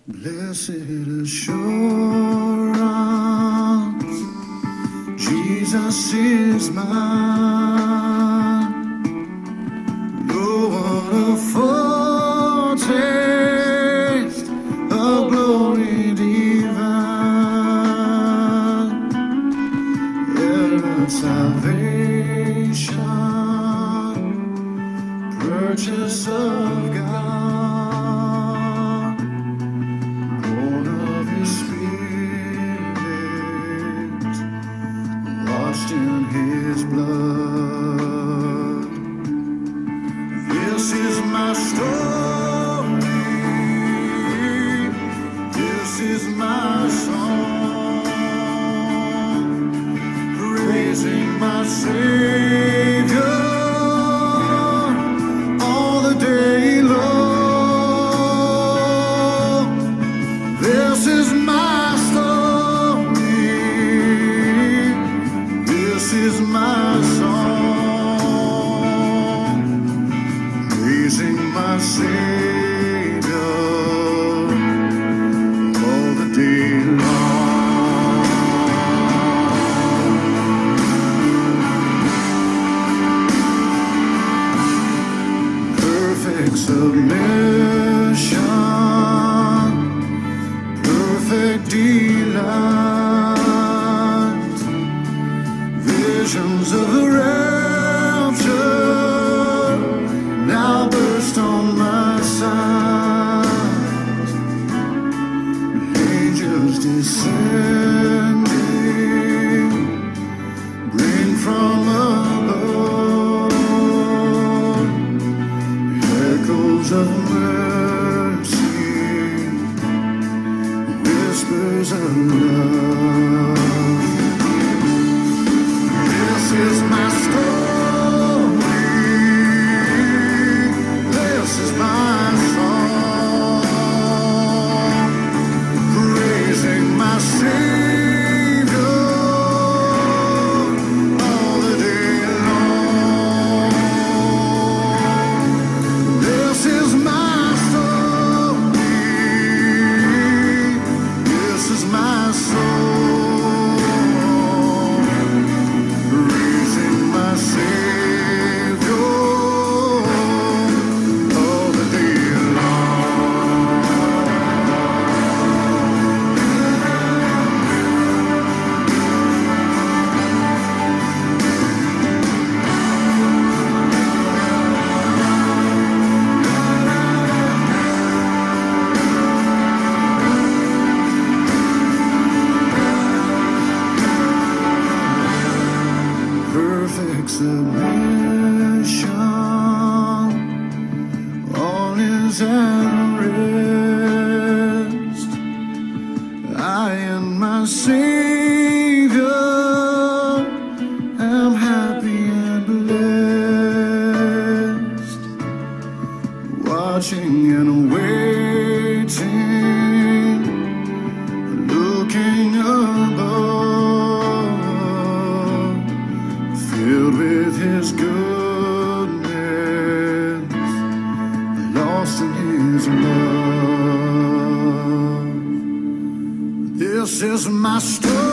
Blessed assurance, Jesus is mine. Oh, what a foretaste of glory divine, ever salvation, purchase of God. In his blood, this is my story, this is my song, praising my Savior all the day long. This is my story, this is my song, praising my Savior all the day long. Perfect submission, perfect delight, visions of the rapture now burst on my sight. Angels descending, bring from above echoes of mercy, whispers of love. This is my story, this is my song, praising my Savior all the day long. This is my story, this is my song, Savior all the day long. Perfect submission, all is at rest. I and my Savior am happy and blessed, watching and waiting, looking above, filled with his goodness, lost in his love. This is my story,